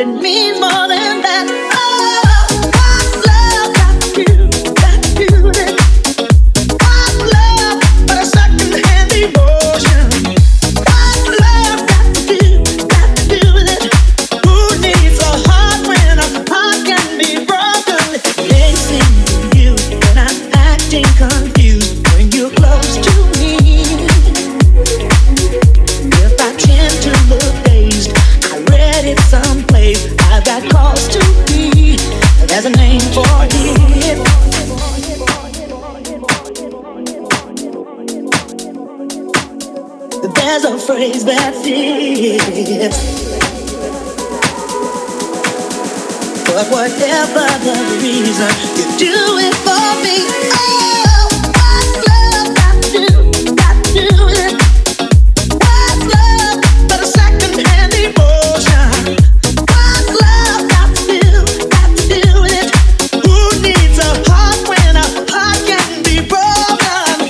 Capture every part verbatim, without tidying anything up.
it means more than that. Oh, what's love got to do, got to do with it? What's love but a second-hand emotion? What's love got to do, got to do with it? Who needs a heart when a heart can be broken? Chasing you when I'm acting confused when you're close to me. If I tend to look dazed, I read it someplace. I've got cause to be. There's a name for it. There's a phrase that fits. But whatever the reason, you do it for me. Oh, what's love got to do, got to do with it? What's love but a second-hand emotion? What's love got to do, got to do with it? Who needs a heart when a heart can be broken?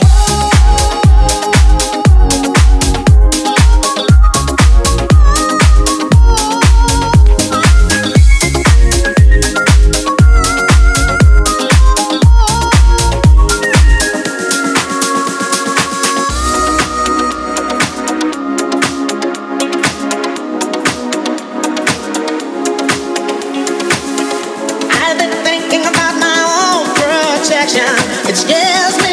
I've been thinking about my own protection. It scares me.